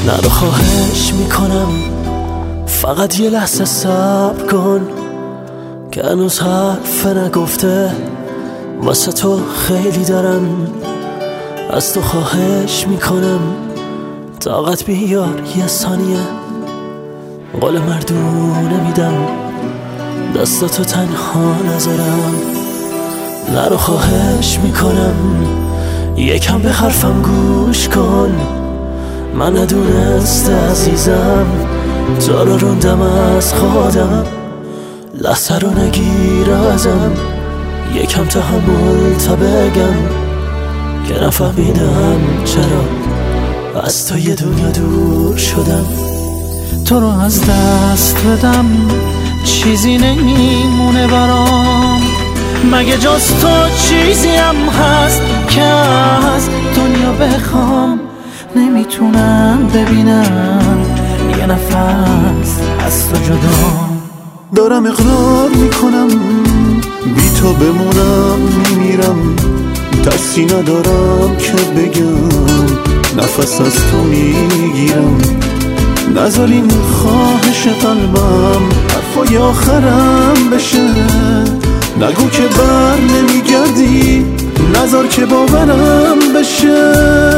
نرو خواهش میکنم فقط یه لحظه صبر کن که هنوز حرف نگفته واسه تو خیلی دارم. از تو خواهش میکنم طاقت بیار یه ثانیه، قول مردونه میدم دستاتو تنها نذارم. نرو خواهش میکنم یکم به حرفم گوش کن، من ندونسته عزیزم تو رو روندم از خودم. لحظه رو نگیر ازم، یکم تحمل تا بگم که نفهمیدم چرا از تو یه دنیا دور شدم. تو رو از دست بدم چیزی نمیمونه برام، مگه جز تو چیزی هم هست که از دنیا بخوام. نمیتونم ببینم یه نفس از تو جدا. دارم اقرار میکنم بی تو بمونم میمیرم، دستی ندارم که بگم نفس از تو میگیرم. نذار این خواهش قلبم حرفای آخرم بشه، نگو که بر نمیگردی، نذار که باورم بشه.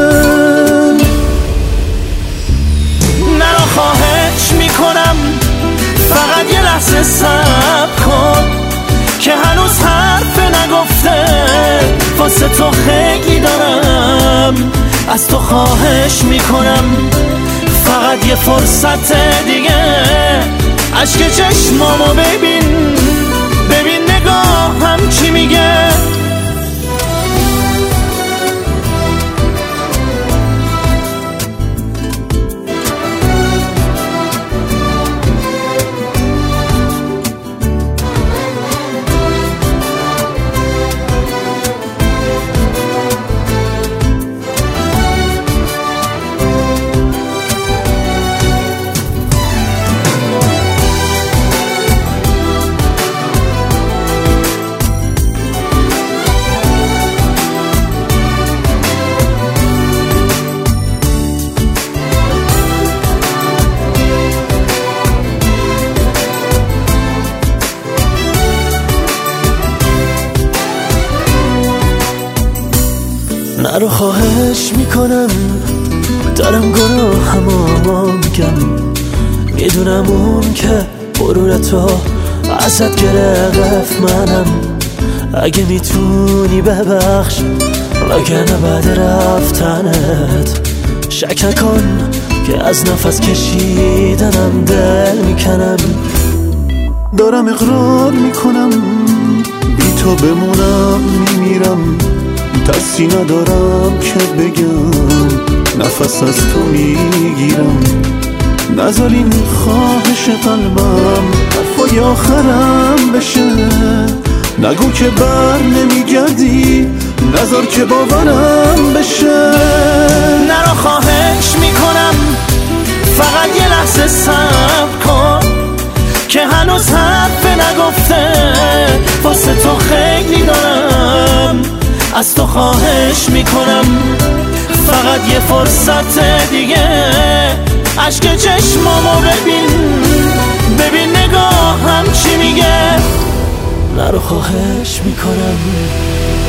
نرو خواهش میکنم فقط یه لحظه صبر کن که هنوز حرف نگفته واسه تو خیلی دارم. از تو خواهش میکنم فقط یه فرصت دیگه، اشک چشمامو ببین نگاهم چی میگه. نرو خواهش میکنم دارم گناهمو میگم، میدونم اون که غرور تو ازت گرفت منم. اگه میتونی ببخش وگرنه بعد رفتنت شک نکن که از نفس کشیدنم دل میکنم. دارم اقرار میکنم بی تو بمونم میمیرم، دستی ندارم که بگم نفس از تو میگیرم. نذار این خواهش قلبم حرفای آخرم بشه، نگو که بر نمیگردی، نذار که باورم بشه. نرو خواهش میکنم فقط یه لحظه صبر کن که هنوز حرف نگفته واسه تو خیلی دارم. از تو خواهش میکنم فقط یه فرصت دیگه، اشک چشمامو ببین نگاهم چی میگه. نرو خواهش میکنم